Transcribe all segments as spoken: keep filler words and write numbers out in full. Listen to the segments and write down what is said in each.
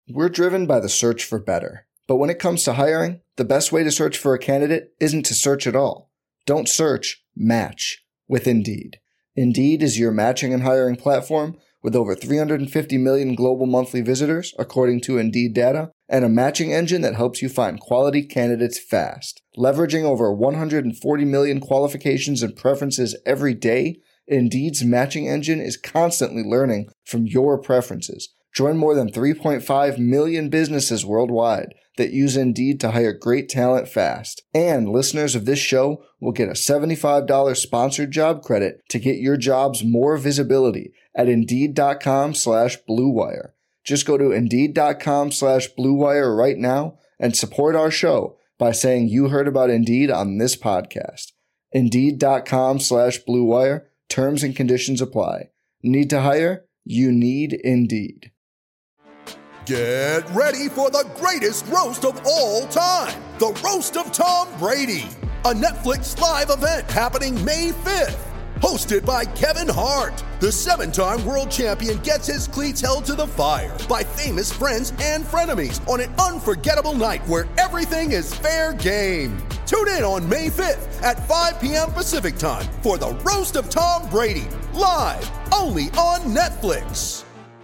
We're driven by the search for better. But when it comes to hiring, the best way to search for a candidate isn't to search at all. Don't search, match with Indeed. Indeed is your matching and hiring platform with over three hundred fifty million global monthly visitors, according to Indeed data, and a matching engine that helps you find quality candidates fast. Leveraging over one hundred forty million qualifications and preferences every day, Indeed's matching engine is constantly learning from your preferences. Join more than three point five million businesses worldwide that use Indeed to hire great talent fast. And listeners of this show will get a seventy-five dollars sponsored job credit to get your jobs more visibility at Indeed.com slash Blue Wire. Just go to Indeed.com slash Blue Wire right now and support our show by saying you heard about Indeed on this podcast. Indeed.com slash Blue Wire. Terms and conditions apply. Need to hire? You need Indeed. Get ready for the greatest roast of all time, the Roast of Tom Brady, a Netflix live event happening May fifth. Hosted by Kevin Hart, the seven-time world champion gets his cleats held to the fire by famous friends and frenemies on an unforgettable night where everything is fair game. Tune in on May fifth at five p.m. Pacific time for the Roast of Tom Brady, live only on Netflix.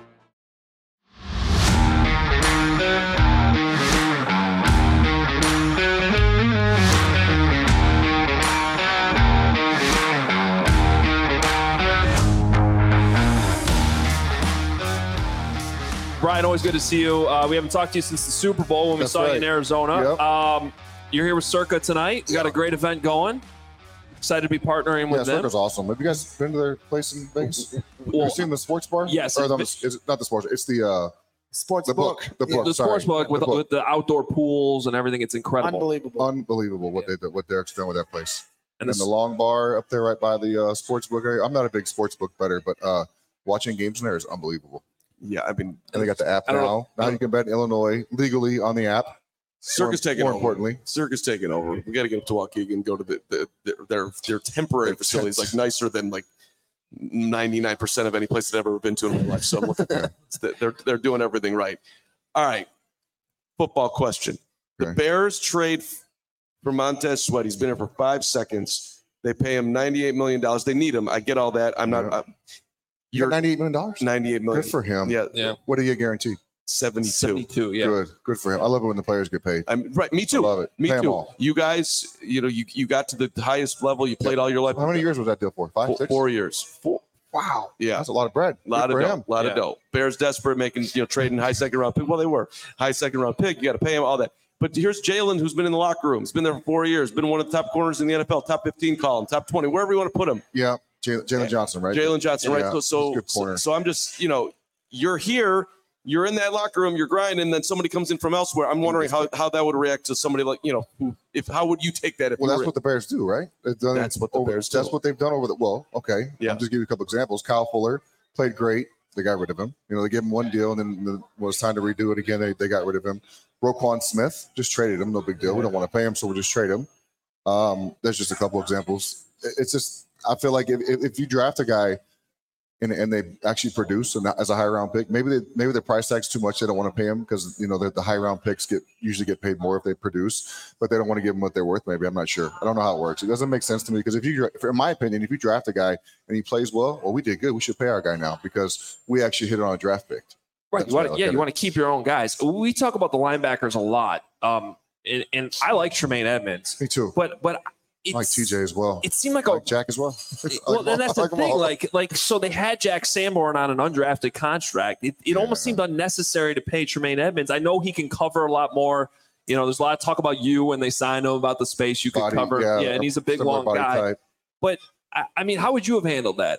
Brian, always good to see you. Uh, we haven't talked to you since the Super Bowl when we That's saw right. you in Arizona. Yep. Um, you're here with Circa tonight. We got a great event going. Excited to be partnering with Yeah, them. Circa's awesome. Have you guys been to their place in Vegas? Well, you seen the sports bar? yes, Or the, it's- is it not the sports? It's the uh, Sports the book. The book. the sorry. sports book with, The book. with the outdoor pools and everything. It's incredible. Unbelievable. Unbelievable what they did, what Derek's doing with that place. And And, this- the long bar up there right by the uh, sports book area. I'm not a big sports book better, but uh, watching games in there is unbelievable. Yeah, I mean, And they got the app I don't now. Now you can bet in Illinois legally on the app. Circus more, taking more over. importantly. Circus taking over. We got to get up to Waukegan and go to the, the, the their their temporary facilities, like nicer than like ninety-nine percent of any place I've ever been to in my life. So I'm looking at that. They're they're doing everything right. All right. Football question. The Okay. Bears trade for Montez Sweat. He's been here for five seconds. They pay him ninety-eight million dollars. They need him. I get all that. I'm not. Yeah. Uh, You you're got ninety-eight million dollars? ninety-eight million. Good for him. Yeah. Yeah. What do you guarantee? seventy-two. seventy-two, yeah. Good. Good for him. I love it when the players get paid. I'm right. Me too. I love it. Me Pay 'em too. all. You guys, you know, you you got to the highest level. You played all your life. How many years was that deal for? Five, Four, six? four years. Four. Wow. Yeah. That's a lot of bread. A lot Good of for dough. him. lot Yeah. of dough. Bears desperate, making you know trading high second round pick. Well, they were high second round pick. You got to pay him all that. But here's Jalen, who's been in the locker room. He's been there for four years. Been one of the top corners in the N F L, top fifteen column, top twenty, wherever you want to put him. Yeah. Jalen Jalen Johnson, right? Jalen Johnson, right? Yeah, So, so, he's a good so, corner. so I'm just, you know, you're here, you're in that locker room, you're grinding, and then somebody comes in from elsewhere. I'm wondering how, how that would react to somebody like, you know, who, if how would you take that? If Well, you that's were- what the Bears do, right? They've done That's it what the over- Bears do. That's what they've done over the. Well, okay. Yeah. I'll just give you a couple examples. Kyle Fuller played great. They got rid of him. You know, they gave him one deal, and then the, when it was time to redo it again, they, they got rid of him. Roquan Smith, just traded him. No big deal. We don't want to pay him, so we'll just trade him. Um, there's just a couple examples. It- It's just, I feel like if, if, if you draft a guy and, and they actually produce and as a high round pick, maybe they, maybe their price tag's too much. They don't want to pay him because, you know, the, the high round picks get usually get paid more if they produce, but they don't want to give them what they're worth. Maybe I'm not sure. I don't know how it works. It doesn't make sense to me because if you, dra- in my opinion, if you draft a guy and he plays well, well, we did good. We should pay our guy now because we actually hit it on a draft pick. Right. That's You want what I to, yeah, look you at want to keep your own guys. We talk about the linebackers a lot. Um, and, and I like Tremaine Edmonds, Me too. but, but it's, I like T J as well. it seemed like I a, like Jack as well. I well, like then that's I the them thing. all. Like, like, so they had Jack Sanborn on an undrafted contract. It, it almost Yeah. seemed unnecessary to pay Tremaine Edmonds. I know he can cover a lot more. You know, there's a lot of talk about you when they signed him about the space you could Body, cover. Yeah, and he's a big, similar long body guy. type. But I, I mean, how would you have handled that?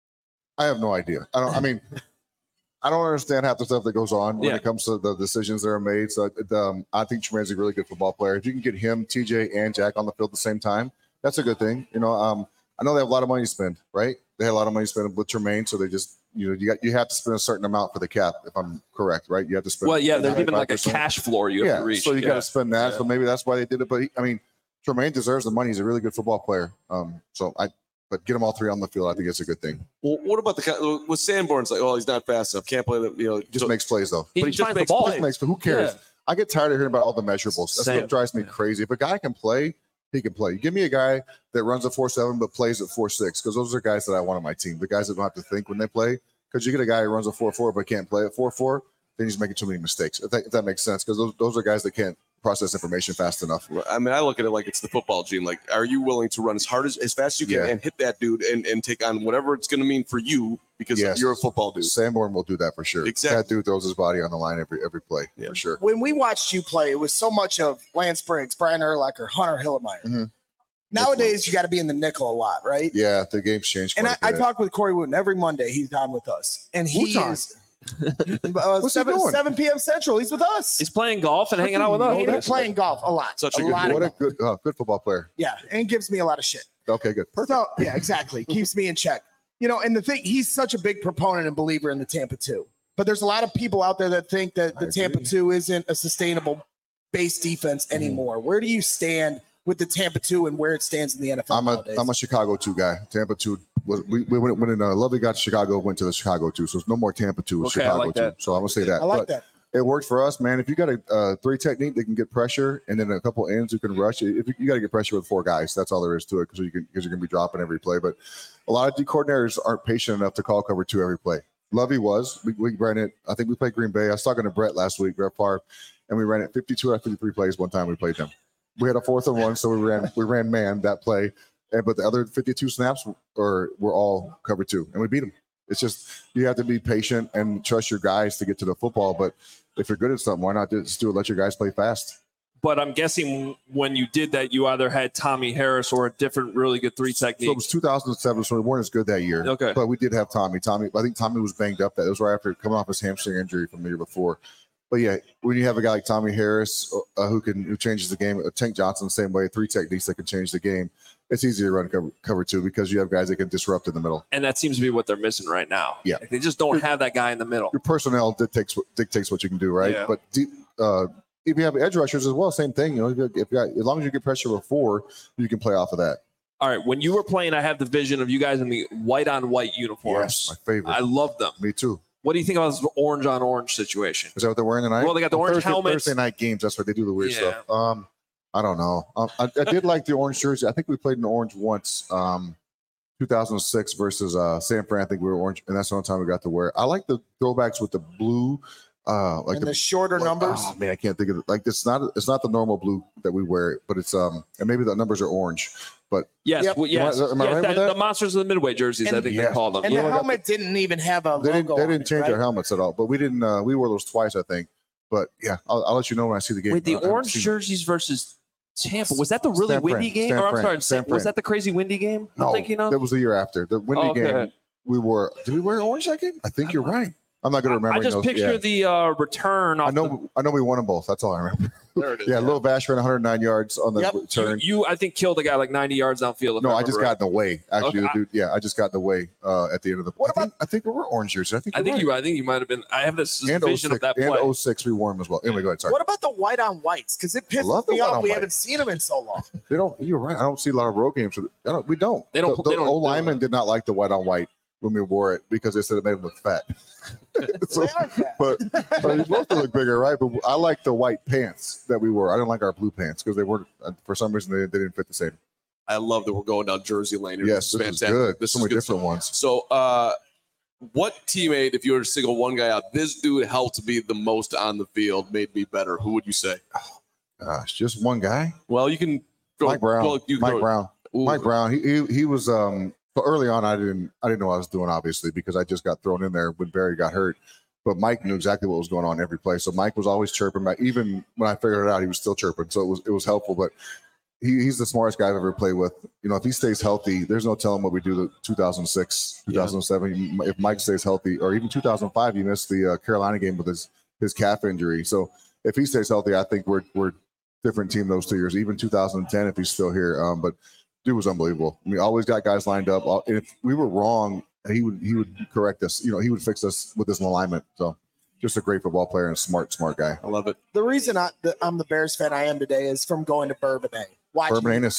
I have no idea. I don't. I mean, I don't understand half the stuff that goes on when Yeah. it comes to the decisions that are made. So it, um, I think Tremaine's a really good football player. If you can get him, T J, and Jack on the field at the same time, that's a good thing. You know, um, I know they have a lot of money to spend, right? They had a lot of money to spend with Tremaine, so they just, you know, you got you have to spend a certain amount for the cap, if I'm correct, right? You have to spend. Well, yeah, they're given like a ninety-five percent. cash floor you have Yeah, to reach. so you yeah. got to spend that. Yeah. So maybe that's why they did it. But he, I mean, Tremaine deserves the money. He's a really good football player. Um, so I, but get them all three on the field. I think it's a good thing. Well, what about the with Sanborn's like, oh, he's not fast enough, can't play the, you know, Just so, makes plays though. He but he just just makes makes the ball. plays. Makes, who cares? Yeah. I get tired of hearing about all the measurables. That's Same. what drives me crazy. If a guy can play, he can play. You give me a guy that runs a four seven but plays at four six, because those are guys that I want on my team. The guys that don't have to think when they play. Because you get a guy who runs a four four but can't play at four four, then he's making too many mistakes. If that, if that makes sense, because those, those are guys that can't process information fast enough. I mean, I look at it like it's the football gene. Like, are you willing to run as hard as, as fast as you can Yeah. and hit that dude and, and take on whatever it's going to mean for you because Yes. you're a football dude? Sanborn will do that for sure. Exactly. That dude throws his body on the line every every play Yeah. for sure. When we watched you play, it was so much of Lance Briggs, Brian Urlacher, Hunter Hillemeyer. Mhm. Nowadays, you got to be in the nickel a lot, right? Yeah, the game's changed. And I, quite a I bit. talk with Corey Wooten every Monday. He's on with us, and he Who's on? is uh, he seven, doing? seven p.m. Central. He's with us. He's playing golf and hanging out with He's us. playing golf a lot. Such a a good lot dude. of What a golf. good, uh, good football player. Yeah, and gives me a lot of shit. Okay, good. Perfect. So yeah, exactly. Keeps me in check. You know, and the thing, he's such a big proponent and believer in the Tampa two. But there's a lot of people out there that think that the I Tampa agree. two isn't a sustainable base defense anymore. Where do you stand with the Tampa two and where it stands in the N F L I'm a nowadays? I'm a Chicago two guy. Tampa two was we, we went when uh, Lovely got to Chicago, went to the Chicago two. So it's no more Tampa two. It's Okay, I Chicago like two. that. So I'm gonna say that. I like But that. it worked for us, man. If you got a uh, three technique that can get pressure, and then a couple ends who can rush, if you, you got to get pressure with four guys. That's all there is to it, because you can because you're gonna be dropping every play. But a lot of D coordinators aren't patient enough to call cover two every play. Lovey was. We, we ran it. I think we played Green Bay. I was talking to Brett last week, Brett Favre, and we ran it fifty-two out of fifty-three plays one time we played them. We had a fourth and one, so we ran we ran man that play, and but the other fifty-two snaps were were all cover two, and we beat them. It's just you have to be patient and trust your guys to get to the football. But if you're good at something, why not just do it? Let your guys play fast. But I'm guessing when you did that, you either had Tommy Harris or a different really good three So technique. it was two thousand seven, so we weren't as good that year. Okay. But we did have Tommy. Tommy, I think Tommy was banged up. That it was right after coming off his hamstring injury from the year before. But yeah, when you have a guy like Tommy Harris uh, who can who changes the game, uh, Tank Johnson the same way, three techniques that can change the game. It's easy to run cover, cover two because you have guys that can disrupt in the middle. And that seems to be what they're missing right now. Yeah. Like, they just don't have that guy in the middle. Your personnel dictates dictates what you can do, right? Yeah. But deep, uh, if you have edge rushers as well, same thing. You know, if you, if you got, as long as you get pressure before, you can play off of that. All right. When you were playing, I have the vision of you guys in the white on white uniforms. My favorite. I love them. Me too. What do you think about this orange on orange situation? Is that what they're wearing tonight? Well, they got the On orange Thursday, helmets. Thursday night games. That's where they do the weird Yeah. stuff. Um, I don't know. Um, I, I did like the orange jersey. I think we played in the orange once. Um, two thousand six versus uh, San Fran. I think we were orange, and that's the only time we got to wear it. I like the throwbacks with the blue, uh, like and the, shorter like- numbers. Oh man, I can't think of it. Like it's not it's not the normal blue that we wear, but it's um, and maybe the numbers are orange. But Yes. Yep. well, yes. Am I- am I yes, right with the, that? the Monsters of the Midway jerseys, I And- think Yeah. they call them. And we the only got helmet didn't even have a they didn't logo they on didn't it, change right? our helmets at all. But we didn't. Uh, we wore those twice, I think. But yeah, I'll, I'll let you know when I see the game. Wait, the I haven't orange seen it. jerseys versus Tampa. Was that the really San Fran. windy game? San Or I'm Fran. sorry, San was Fran. that the crazy windy game? I'm No, thinking of. that was the year after the windy Oh, okay. game. We wore. Did we wear orange that game? I think you're right. I'm not going to remember. I just those. picture Yeah. the uh, return. Off I know. I know we won them both. That's all I remember. The, there it is. Yeah, Lil Vash ran one hundred nine yards on the Yep. You, return. you, I think, killed a guy like ninety yards downfield. if No, I remember just right. got in the way. Actually, Okay, the I- dude. Yeah, I just got in the way uh, at the end of the. What I think, I think we were orange jerseys. I think. I you're think right. you. I think you might have been. I have this And vision 06, of that play. and oh six we wore them as well. Anyway, go ahead. Sorry. What about the white on whites? Because it I love pisses the me white off. on We white. haven't seen them in so long. They don't. You're right. I don't see a lot of road games. I don't, we don't. They don't- The, they the don't- O linemen did not like the white on white when we wore it because they said it made them look fat. So, They are fat. but but you're supposed to look bigger, right? But I like the white pants that we wore. I didn't like our blue pants because they weren't. uh, For some reason, they, they didn't fit the same. I love that we're going down Jersey Lane. here. Yes, this is good. This so is many good different ones. So, uh, what teammate, if you were to single one guy out, this dude helped me the most on the field, made me better? Who would you say? Gosh, just one guy. Well, you can go. Mike Brown. Well, you can Mike go- Brown. Ooh. Mike Brown. He, he he was um. So early on, I didn't I didn't know what I was doing, obviously, because I just got thrown in there when Barry got hurt. But Mike knew exactly what was going on every play. So Mike was always chirping. But even when I figured it out, he was still chirping. So it was it was helpful. But he, he's the smartest guy I've ever played with. You know, if he stays healthy, there's no telling what we do to two thousand six, two thousand seven. If Mike stays healthy, or even two thousand five, he missed the uh, Carolina game with his his calf injury. So if he stays healthy, I think we're we're different team those two years. Even two thousand ten, if he's still here. Um, but dude was unbelievable. I mean, always got guys lined up. And if we were wrong, he would he would correct us. You know, he would fix us with his alignment. So just a great football player and a smart, smart guy. I love it. The reason I, the, I'm the Bears fan I am today is from going to Bourbonnais. Watching Bourbon Anus.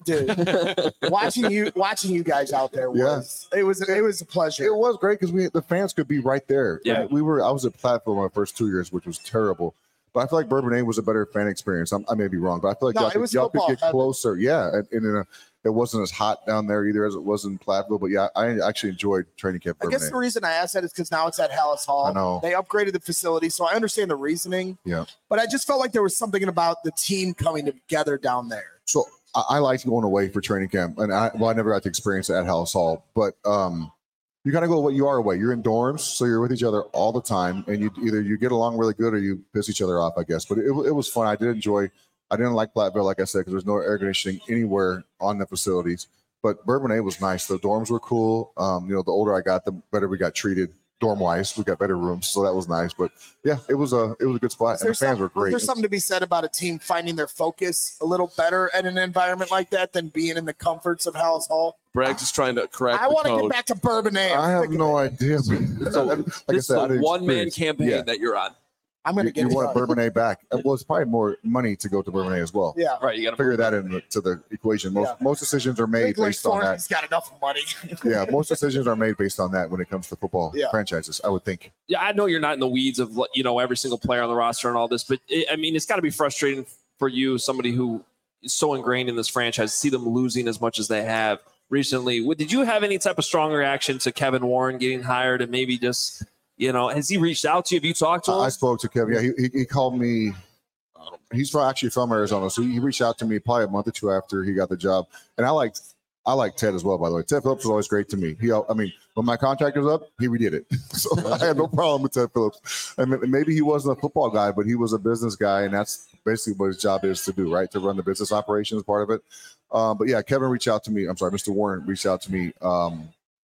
dude. watching you, watching you guys out there was yeah. it was it was a pleasure. It was great because we the fans could be right there. Yeah, we were. I was at Platteville my first two years, which was terrible. But I feel like Bourbonnais was a better fan experience. I'm, I may be wrong, but I feel like no, y'all, could, y'all could get heaven. closer. Yeah, and, and in a, it wasn't as hot down there either as it was in Platteville. But yeah, I actually enjoyed training camp. I guess the reason I asked that is because now it's at Hallis Hall. I know. They upgraded the facility, so I understand the reasoning. Yeah. But I just felt like there was something about the team coming together down there. So I, I liked going away for training camp, and I well, I never got to experience it at Hallis Hall, but um. You gotta go what you are away. You're in dorms, so you're with each other all the time, and you either you get along really good or you piss each other off, I guess. But it, it was fun. I did enjoy. I didn't like Platteville, like I said, because there's no air conditioning anywhere on the facilities. But Bourbonnais was nice. The dorms were cool. Um, you know, the older I got, the better we got treated dorm wise. We got better rooms, so that was nice. But yeah, it was a it was a good spot, and the fans were great. There's something to be said about a team finding their focus a little better in an environment like that than being in the comforts of Hallis Hall. Bragg's just trying to correct. I want to get back to Bourbonnais. I have no idea. So like this I said, is a one man campaign yeah. that you're on. I'm going to get you want Bourbonnais back. Well, it's probably more money to go to Bourbonnais as well. Yeah, right. You got to figure that into the equation. Most yeah. most decisions are made based on that. He's got enough money. yeah, most decisions are made based on that when it comes to football yeah. franchises. I would think. Yeah, I know you're not in the weeds of you know every single player on the roster and all this, but it, I mean it's got to be frustrating for you, somebody who is so ingrained in this franchise, to see them losing as much as they have recently. Did you have any type of strong reaction to Kevin Warren getting hired, and maybe just? You know, has he reached out to you? Have you talked to him? I spoke to Kevin. Yeah, he, he, he called me. He's from, actually from Arizona, so he reached out to me probably a month or two after he got the job. And I like I like Ted as well, by the way. Ted Phillips was always great to me. He, I mean, when my contract was up, he redid it. So I had no problem with Ted Phillips. I mean, maybe he wasn't a football guy, but he was a business guy, and that's basically what his job is to do, right? To run the business operations part of it. Um, but yeah, Kevin reached out to me. I'm sorry, Mister Warren reached out to me. Um,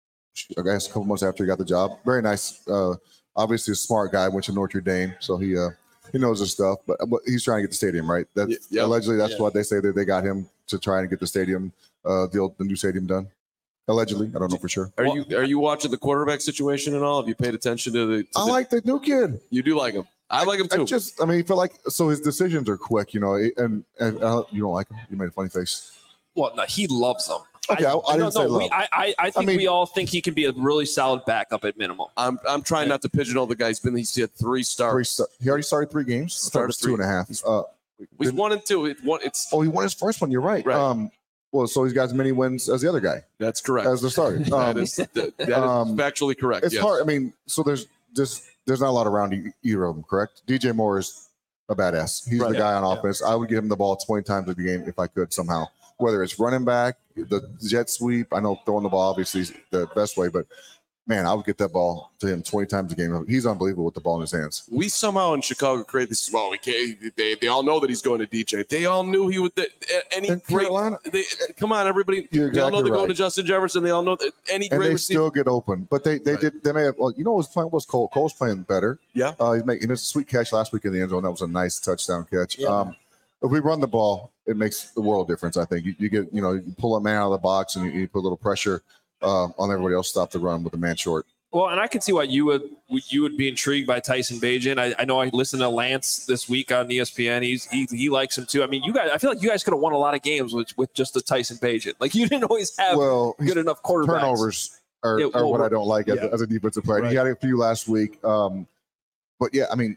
I guess a couple months after he got the job. Very nice. Uh, obviously a smart guy, went to Notre Dame, so he uh, he knows his stuff. But, but he's trying to get the stadium right. That's yep. allegedly that's yeah. what they say that they got him to try and get the stadium, uh, the old, the new stadium done. Allegedly, I don't know for sure. Are you are you watching the quarterback situation at all? Have you paid attention to the? To I the, like the new kid. You do like him. I like him too. I just, I mean, you feel like so his decisions are quick, you know, and, and uh, you don't like him. You made a funny face. Well, no, he loves them. Okay, I, I, I didn't no, say no, love. We, I, I, I think I mean, we all think he can be a really solid backup at minimum. I'm, I'm trying not to pigeonhole the guy. He's been, he's had three starts. Three star, he already started three games. Started two and a half. He's, uh, he's one and two. It, one, it's oh, he won his first one. You're right. Right. Um, well, so he's got as many wins as the other guy. That's correct. As the starter. Um, that is, that, that um, is factually correct. It's yes. hard. I mean, so there's just there's not a lot around e- either of them, correct? D J Moore is a badass. He's right. the guy on yeah. offense. I would give him the ball twenty times a game if I could somehow. Whether it's running back, the jet sweep. I know throwing the ball obviously is the best way, but man, I would get that ball to him twenty times a game. He's unbelievable with the ball in his hands. We somehow in Chicago create this. Well, we can't. They, they all know that he's going to D J. They all knew he would. That, any in great. Carolina, they, come on, everybody. You're they all know exactly they're right. going to Justin Jefferson. They all know that any and great they receiver. still get open. But they they right. did. They may have. Well, you know, what's playing was Cole. Cole's playing better. Yeah. Uh, he's making. He missed a sweet catch last week in the end zone. That was a nice touchdown catch. Yeah. Um, if we run the ball, it makes the world difference. I think you, you get. You know, you pull a man out of the box and you, you put a little pressure uh, on everybody else. Stop the run with the man short. Well, and I can see why you would you would be intrigued by Tyson Bagent. I, I know I listened to Lance this week on E S P N. He's he, he likes him too. I mean, you guys. I feel like you guys could have won a lot of games with with just the Tyson Bagent. Like you didn't always have well, good enough quarterbacks. Turnovers are, yeah, well, are what I don't like yeah. as, a, as a defensive player. Right. He had a few last week, um, but yeah, I mean,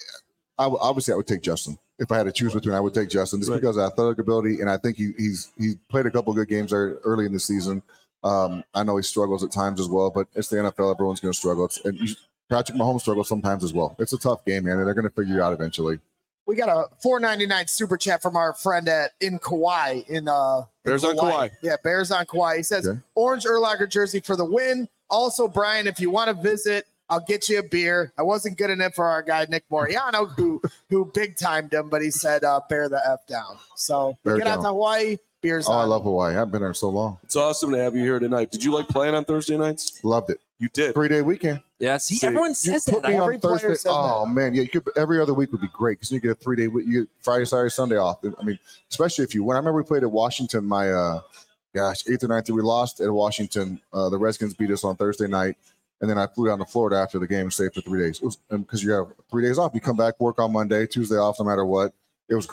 I w- obviously I would take Justin if I had to choose between. I would take Justin just right. because of athletic ability, and I think he, he's he's played a couple of good games there early in the season. Um, I know he struggles at times as well, but it's the N F L. Everyone's going to struggle. It's, and you, Patrick Mahomes struggles sometimes as well. It's a tough game, man, and they're going to figure it out eventually. We got a four ninety-nine super chat from our friend at in Kauai in uh Bears in on Kauai. Yeah, Bears on Kauai. He says okay. Orange Urlacher jersey for the win. Also, Brian, if you want to visit, I'll get you a beer. I wasn't good enough for our guy Nick Moriano, who who big timed him, but he said uh, bear the F down. So bear get down. out to Hawaii. Beers oh, on. I love Hawaii. I've been there so long. It's awesome to have you here tonight. Did you like playing on Thursday nights? Loved it. You did. Three day weekend. Yeah, see, see everyone says that. Put me every on Thursday. Said oh that. man, yeah. You could every other week would be great because you get a three day week. You get Friday, Saturday, Sunday off. I mean, especially if you win. I remember we played at Washington. My uh, gosh, eighth or ninth. We lost at Washington. Uh, the Redskins beat us on Thursday night, and then I flew down to Florida after the game and stayed for three days. It was because you have three days off. You come back, work on Monday, Tuesday off, no matter what. It was great.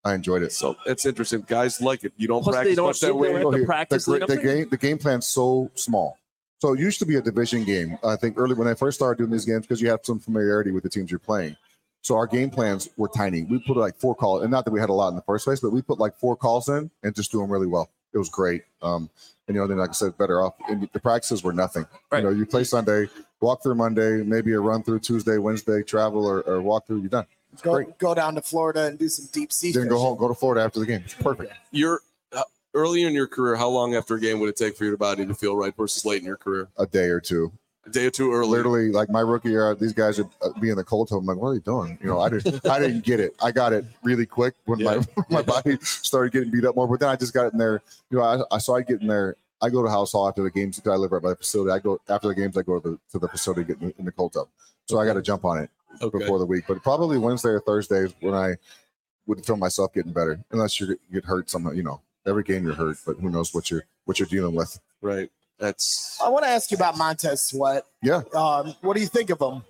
I enjoyed it. So it's interesting. Guys like it. You don't Plus, practice they don't much that sit there way. at the Here, practice the, lead up the there? game the game plan's so small. So it used to be a division game. I think early when I first started doing these games, because you have some familiarity with the teams you're playing. So our game plans were tiny. We put like four calls, and not that we had a lot in the first place, but we put like four calls in and just do them really well. It was great. Um, and you know, then like I said, better off. And the practices were nothing. Right. You know, you play Sunday, walk through Monday, maybe a run through Tuesday, Wednesday, travel or, or walk through. You're done. It's Go great. go down to Florida and do some deep sea Then fishing. go home, go to Florida after the game. It's perfect. You're uh, early in your career. How long after a game would it take for your body to feel right versus late in your career? A day or two. A day or two early. Literally, like my rookie year, these guys would uh, be in the cold tub. I'm like, what are you doing? You know, I didn't, I didn't get it. I got it really quick when Yeah. my my body started getting beat up more. But then I just got it in there. You know, I, I saw I get in there. I go to House Hall after the games because I live right by the facility. I go after the games. I go to the to the facility, get in, in the cold tub. So I got to jump on it Okay. before the week. But probably Wednesday or Thursday is when I would feel myself getting better, unless you get hurt somehow. You know, every game you're hurt, but who knows what you're what you're dealing with. Right. That's I want to ask you about Montez Sweat. Yeah. Um, what do you think of him?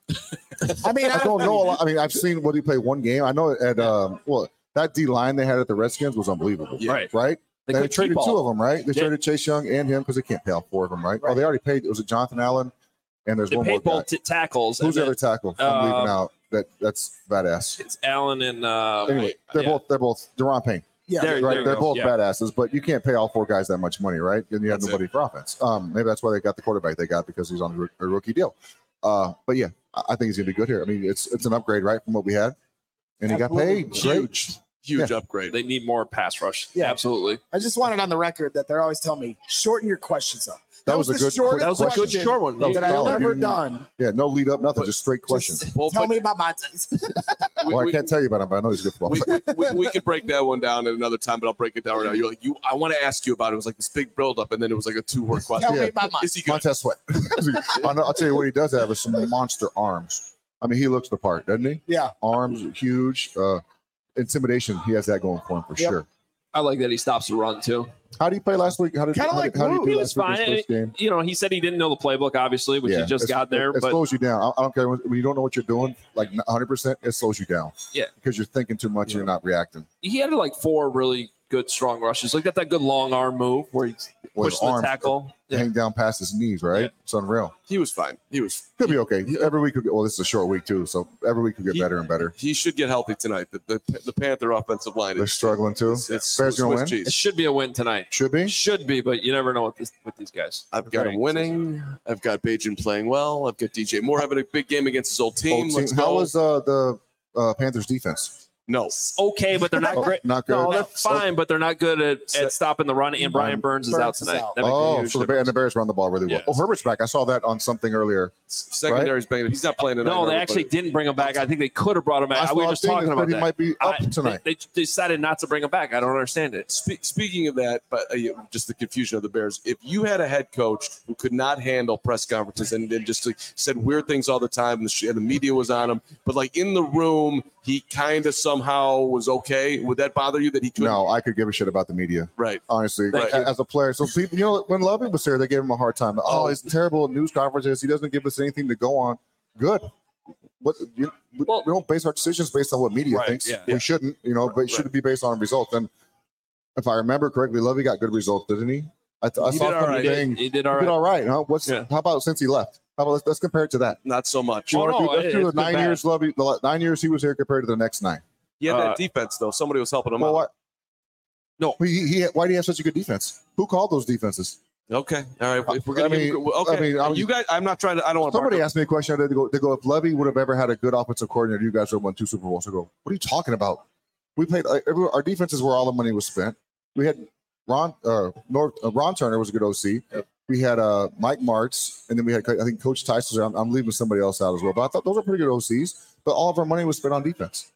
I mean, I don't know a lot. I mean, I've seen what he played one game. I know at um, well, that D line they had at the Redskins was unbelievable. Yeah. Right. Right. They They, could traded keep two all- of them, right? They Yeah. traded Chase Young and him because they can't pay all four of them, right? Oh, Right. they already paid. Was it Jonathan Allen? And there's They one more paid guy. both t- tackles. Who's and the then other tackle? I'm leaving Um, out. That that's badass. It's Allen and uh, Anyway, they're yeah. both they're both Deron Payne, yeah, There- right? you They're go. both Yeah. badasses, but you can't pay all four guys that much money, right? And you have That's nobody for offense. Um, maybe that's why they got the quarterback they got because he's on a roo- a rookie deal. Uh, but yeah, I I think he's gonna be good here. I mean, it's it's an upgrade, right, from what we had, and he got Absolutely. paid. Great. huge, huge upgrade. They need more pass rush. Yeah. Absolutely. I just wanted on the record that they're always telling me shorten your questions up. That was a the good- shortest That was a good question short one. That was that I've solid. ever You- done. Yeah, no lead up, nothing, just straight questions. Just Well, tell but- me about Montez. We- Well, I we- can't tell you about him, but I know he's a good football. we, we, we could break that one down at another time, but I'll break it down right now. You're like, you, I want to ask you about it. It was like this big buildup, and then it was like a two word question. Tell Yeah. me about Montez. Is he good? Montez Sweat. I'll, I'll tell you what he does have is some monster arms. I mean, he looks the part, doesn't he? Yeah. Arms are huge. Uh, intimidation, he has that going for him for Yep. sure. I like that he stops the run too. How did he play last week? How did, Kinda how like did, how did Lou. he He do was last week, fine. his first game? You know, he said he didn't know the playbook, obviously, which he just it's- got there. It, it but slows you down. I, I don't care when, when you don't know what you're doing, like one hundred percent, it slows you down. Yeah. Because you're thinking too much and you're not reacting. he had like four really good strong rushes. Like got that good long arm move where he Well, pushed his the arms tackle. Yeah. hang down past his knees, right? Yeah. It's unreal. He was fine. He was. Could be okay. Every week, could get, well, this is a short week too, so every week could get He- better and better. He should get healthy tonight. The the, the Panther offensive line They're is struggling too. It's, it's Bears gonna Swiss win? cheese. It should be a win tonight. Should be. Should be, but you never know with this with these guys. I've got him winning. I've got Bajan playing well. I've got D J Moore having a big game against his old team. Old team. Let's How go. was uh, the uh, Panthers defense? no. Okay, but they're not Oh, great. not good. No, they're fine, but they're not good at, Se- at stopping the run. And Brian Burns is Burns out is tonight. out. That makes a Oh, huge so the, Bear, and difference. the Bears run the ball really well. Yes. Oh, Herbert's back. I saw that on something earlier. Secondary's banging. He's not playing tonight. No, they Herbert, actually but- didn't bring him back. I think they could have brought him back. That's we what were I'm just thinking, talking but about he that. might be up I- tonight. They, they decided not to bring him back. I don't understand it. Spe- speaking of that, but uh, you- just the confusion of the Bears. If you had a head coach who could not handle press conferences and, and just like, said weird things all the time, and the, sh- and the media was on him, but like in the room, he kind of somehow was okay. Would that bother you that he couldn't? No, I could give a shit about the media. Right. Honestly, Thank a- you. as a player. So people, you know, when Lovey was here, they gave him a hard time. Oh, he's terrible at news conferences. He doesn't give us anything to go on. Good. What you, we, Well- we don't base our decisions based on what media Right, thinks. yeah. We shouldn't, you know, but it should be based on results. And if I remember correctly, Lovey got good results, didn't he? I, th- I He saw did all something right. He did, saying he did all he did right. all right, huh? What's Yeah. how about since he left? How about let's, let's compare it to that. Not so much. You Oh, wanna no, do, let's it- do the it's been nine bad. years Lovey, the la- nine years he was here compared to the next nine. He had Uh, that defense though. Somebody was helping him Well, out. what? No. He, he, why do you have such a good defense? Who called those defenses? Okay. All right. If we're gonna I give mean- him- okay. I mean, I was- you guys. I'm not trying to. I don't want to. Somebody asked me a question. They go, they go, if Levy would have ever had a good offensive coordinator, you guys would have won two Super Bowls. I go, what are you talking about? We played like, every, our defense is where all the money was spent. We had Ron, uh, North, uh, Ron Turner was a good O C. We had uh, Mike Martz, and then we had I think Coach Tice was there. I'm, I'm leaving somebody else out as well, but I thought those are pretty good O Cs. But all of our money was spent on defense.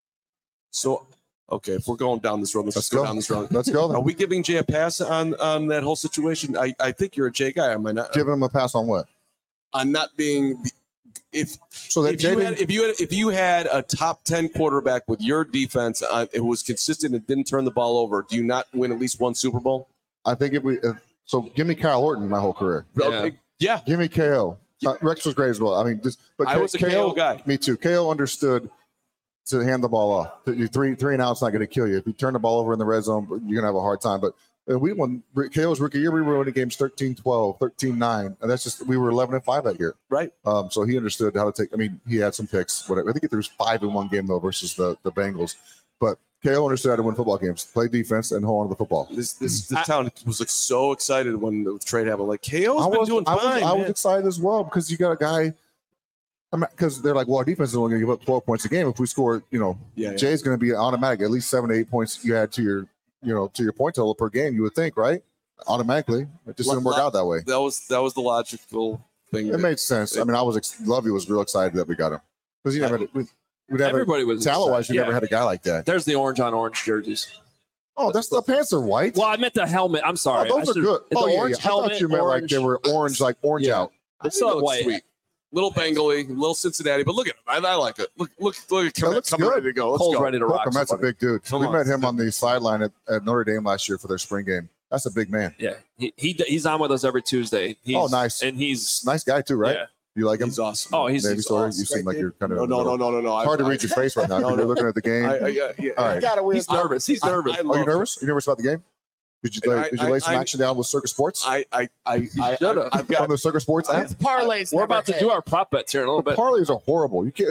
So, okay, if we're going down this road, let's, Let's just go. go. down this road. Let's go. Are Then. we giving Jay a pass on on that whole situation? I, I think you're a Jay guy. Am I not? Giving him a pass on what? On not being the, if So that if you, Jaden, had, if you had if you had a top ten quarterback with your defense, uh, it was consistent and didn't turn the ball over. Do you not win at least one Super Bowl? I think if we, if, so give me Kyle Orton my whole career. Yeah. Okay, yeah. Give me K O. Uh, Rex was great as well. I mean, just but I K- was a K O guy. Me too. K O understood to hand the ball off. You three three and out's not going to kill you. If you turn the ball over in the red zone, you're going to have a hard time. But uh, we won K O's rookie year. We were winning games thirteen twelve, thirteen nine, and that's just we were eleven and five that year. Right. Um, so he understood how to take. I mean, he had some picks. Whatever. I think there was five in one game though versus the the Bengals. But K O understood how to win football games, play defense, and hold on to the football. This this the town was like so excited when the trade happened. Like K O's I been was, doing I fine. was, I was man. excited as well because you got a guy. Because they're like, well, our defense is only going to give up twelve points a game. If we score, you know, Yeah, yeah. Jay's going to be automatic at least seven to eight points you add to your, you know, to your point total per game. You would think, right? Automatically, it just didn't work out that way. That was that was the logical thing. It that- made sense. I mean, I was ex- Lovey was real excited that we got him because you never, we, we'd have Everybody was talent wise, you excited. never Yeah. had a guy like that. There's the orange on orange jerseys. Oh, that's the pants are white. Well, I meant the helmet. I'm Oh, sorry. I those are should- good. The Oh, yeah, orange yeah. I helmet. thought you meant orange, like they were orange, like orange Yeah. out. I still have It looks white. sweet. Little Bengali, little Cincinnati, but look at him. I, I like it. Look, look, look at That him. looks Coming good. ready to go. Let's Cole's go. ready to rock. That's a somebody. big dude. Come we on. met him on the sideline at, at Notre Dame last year for their spring game. That's a big man. Yeah, he, he he's on with us every Tuesday. He's, Oh, nice. And he's Nice guy too, right? Yeah. You like him? He's awesome. Oh, he's, Maybe he's sorry. awesome. You seem like you're kind of no, no, no, no, no, no. It's hard I, to read your face right now. No, You're no. looking at the game. I, I, yeah, yeah. All right. Got a weird. He's nervous. He's I- nervous. I Are you love- nervous? You nervous about the game? Did you lay, I- did you lay I- some I- action down with Circus Sports? I, I, I, I, should've. I've On got. the Circus Sports app? His parlays. We're never about to hit. do our prop bets here in a little The bit. parlays are horrible. You can't.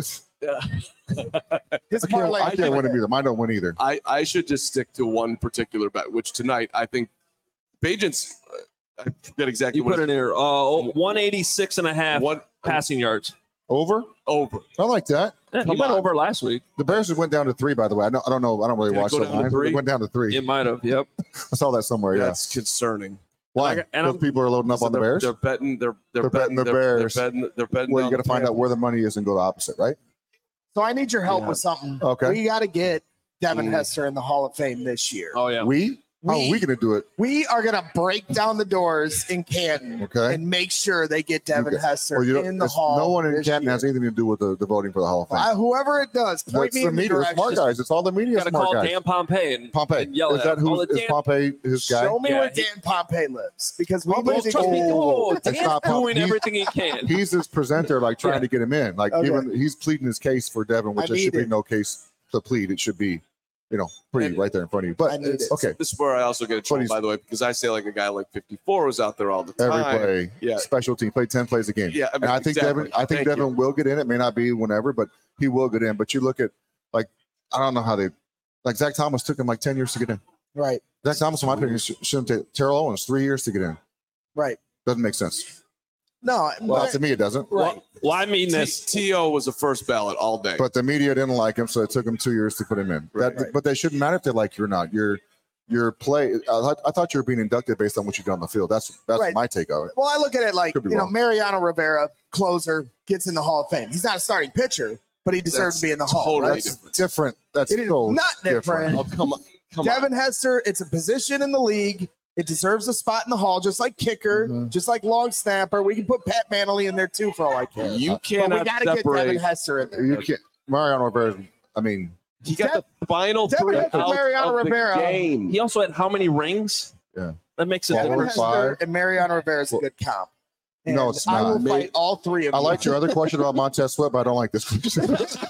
His I can't, parlays. I can't never win them hit. either. Mine don't win either. I, I should just stick to one particular bet, which tonight I think Bajent's. I forget exactly You what put it in here. Uh, one eighty-six and a half what passing yards. Over? over. I like that. Yeah, he Come went on. over last week. The Bears just went down to three, by the way. I don't, I don't know. I don't really Did it watch go the down to lines. but three? It went down to three. It might have. Yep. I saw that somewhere. Yeah. That's concerning. Why? And I- and Because I'm- people are loading up So on the they're, Bears. They're betting. They're they're, They're betting the they're, Bears. They're betting. They're betting. Well, you down got to the find Bears. out where the money is and go the opposite, right? So I need your help Yeah. with something. Okay. We got to get Devin Mm. Hester in the Hall of Fame this year. Oh yeah. We? How are We- we going to do it? We are going to break down the doors in Canton Okay. and make sure they get Devin You got- Hester Well, you don't- in the it's- Hall. no one in this Canton year. has anything to do with the, the voting for the Hall of Fame. Uh, whoever it does, point That's me the in the media, direction. smart guys. It's all the media Got to smart call guys. Dan Pompey and, Pompey. and yell Is at that him. who Oh, is Dan- Pompey his guy? Show me Yeah, where he- Dan Pompey lives because we Well, need to trust me, get- oh, It's Dan's not Pom- doing he's- everything he can. He's his presenter, like trying Yeah. to get him in. Like Okay. even he's pleading his case for Devin, which I there should need be it. no case to plead. It should be, you know, pretty And- right there in front of you. But I need it's it. okay. This is where I also get a trouble, he's- by the way, because I say like a guy like fifty-four was out there all the time. Every play, Yeah. special team, play ten plays a game. Yeah, I mean, and I think exactly. Devin, I think Thank Devin you. will get in. It may not be whenever, but he will get in. But you look at like I don't know how they like Zach Thomas took him like ten years to get in. right, Zach Thomas, in my opinion, sh- shouldn't take Terrell Owens three years to get in. right. Doesn't make sense. No, Well, but- to me, it doesn't. right. Well, I mean this. T O was a first ballot all day. But the media didn't like him, so it took him two years to put him in. Right. That, But they shouldn't matter if they like you or not. Your your play. I, thought- I thought you were being inducted based on what you've done on the field. That's that's Right. my take of it. Well, I look at it like, Could be you know, wrong. Mariano Rivera, closer, gets in the Hall of Fame. He's not a starting pitcher, but he deserves That's to be in the Hall. totally Right? That's different. That's It is so not different. oh, come on. Come on. Devin Hester, it's a position in the league. It deserves a spot in the Hall, just like kicker, Mhm. just like long snapper. We can put Pat Manley in there too for all I care. You But we cannot got to get Devin separate. Hester in there. You can't. Mariano Rivera. I mean, He got the final Devin three Hester, out Mariano of the Rivera. game. He also had how many rings? Yeah. That makes it Four, Devin different. Hester five. and Mariano Rivera is a good comp. And No, it's I will not. fight all three of I you. like your other question about Montez Sweat, but I don't like this question.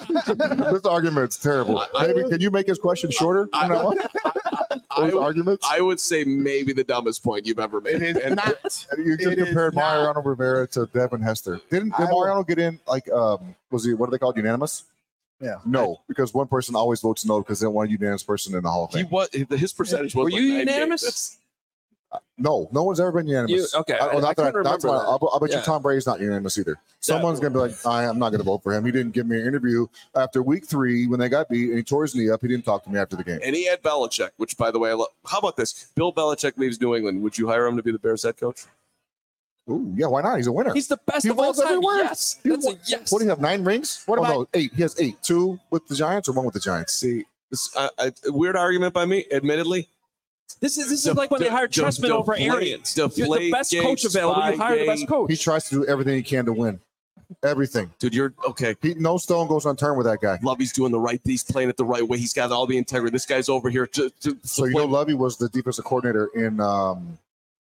This argument's terrible. I- Maybe can you make his question shorter? I- You know what? I Those would, arguments. I would say maybe the dumbest point you've ever made. It is And- not. You just It is compared not. Mariano Rivera to Devin Hester. Didn't did I will- Mariano get in like um was he what are they called unanimous? Yeah. No, because one person always votes no because they don't want a unanimous person in the Hall of he Fame. was his percentage was. Were like you ninety-eight. unanimous? That's- No, no one's ever been unanimous. You- okay, I, well, I- not I that, couldn't that's remember why I'll, I'll bet that. you Yeah. Tom Brady's not unanimous either. Someone's gonna be like, I, I'm not gonna vote for him. He didn't give me an interview after week three when they got beat and he tore his knee up. He didn't talk to me after the game. And he had Belichick, which, by the way, I love. How about this? Bill Belichick leaves New England. Would you hire him to be the Bears head coach? Ooh, yeah, why not? He's a winner. He's the best He of all wins time. everywhere. Yes, He that's a won- yes. What do you have? Nine rings? What oh, about- no, eight? He has eight. Two with the Giants or one with the Giants? See, this I, I, a weird argument by me, admittedly. This is this is Def- like when they def- hired def- Tressman over deflate- Arians. You're the deflate best gate, coach available. You hire the best Spygate. coach. He tries to do everything he can to win. Everything. Dude, you're okay. He, no stone goes unturned with that guy. Lovey's doing the right. He's playing it the right way. He's got all the integrity. This guy's over here to. to So you know, Lovey was the defensive coordinator in um,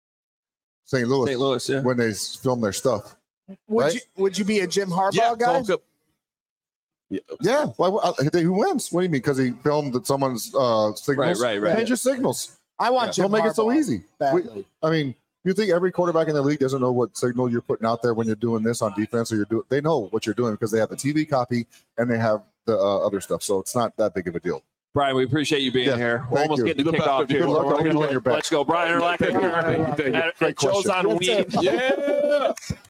Saint Louis Saint Louis, yeah. when they s- filmed their stuff. Would Right? you would you be a Jim Harbaugh yeah, guy? Coca- Yeah. Yeah. Well, who wins? What do you mean? Because he filmed that someone's uh, signals. Right, right, right. Change your signals. I want Don't Jim make it so Harbaugh easy. badly. We- I mean, you think every quarterback in the league doesn't know what signal you're putting out there when you're doing this on defense, or you're doing? They know what you're doing because they have the T V copy and they have the uh, other stuff. So it's not that big of a deal. Brian, we appreciate you being Yeah, here. We're thank almost you. getting to You're the kick best off of you. here. Good luck. We're Always gonna doing let- your best. Let's go. Brian Urlacher Thank you. Thank you. at, Great at Joe's question. on Weed. Yeah.